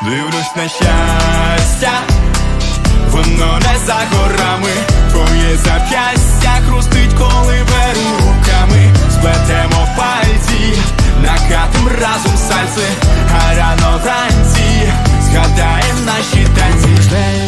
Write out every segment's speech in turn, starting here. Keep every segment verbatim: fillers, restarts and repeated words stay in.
Дивлюсь на щастя, воно не за горами. Твоє зап'ястя хрустить, коли беру руками. Сплетемо пальці, накатим разом сальси, а рано вранці згадаєм наші танці.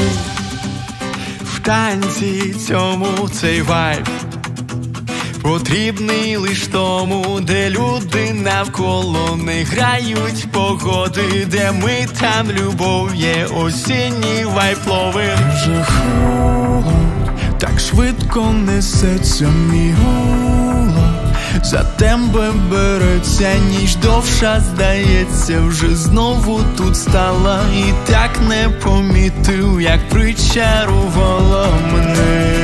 В танці цьому цей вайб потрібний лиш тому, де люди навколо не грають погоди, де ми, там любов є, осінній вайб ловим. Вже холод, так швидко несеться мій голод, за тебе береться ніч довша, здається, вже знову тут стала. І так не помітив, як причарувала мене.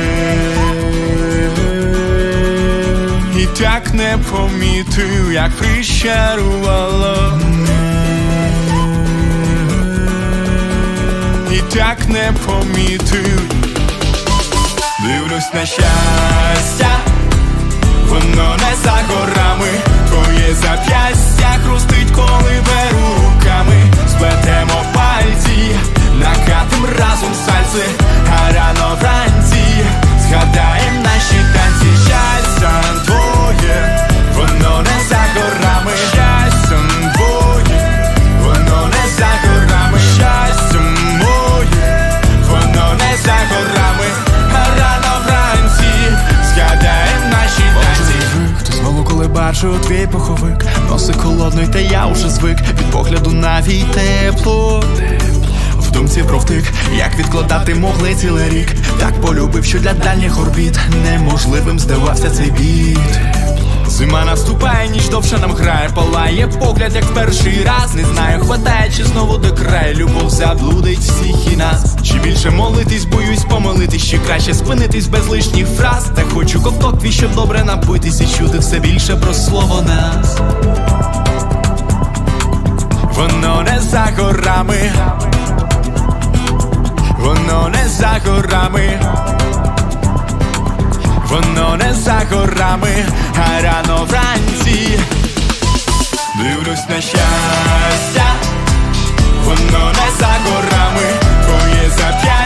І так не помітив, як причарувала мене. І так не помітив. Дивлюсь на щастя, воно не за горами. Твоє зап'ястя хрустить, коли беру руками. Сплетемо пальці, накатим разом сальси, а рано вранці згадаєм наші танці. Щастя твоє, воно не за горами. Щастя твоє, воно не за горами. Щастя моє, воно не за горами, а рано вранці згадаєм наші танці. Ти знову, коли бачу твій пуховик, носик холодний, та я вже звик. Від погляду навіть тепло, в думці про втик, як відкладати могли цілий рік. Так полюбив, що для дальніх орбіт неможливим здавався цей біт. Зима наступає, ніч довше нам грає, палає погляд, як в перший раз. Не знаю, хватає чи знову до краю, любов заблудить всіх і нас. Чи більше молитись, боюсь помилитись, чи краще спинитись без лишніх фраз. Та хочу ковток твій, щоб добре напитись і чути все більше про слово нас. Воно не за горами, воно не за горами, воно не за горами, а рано вранці дивлюсь на щастя, воно не за горами. Твоє зап'ястя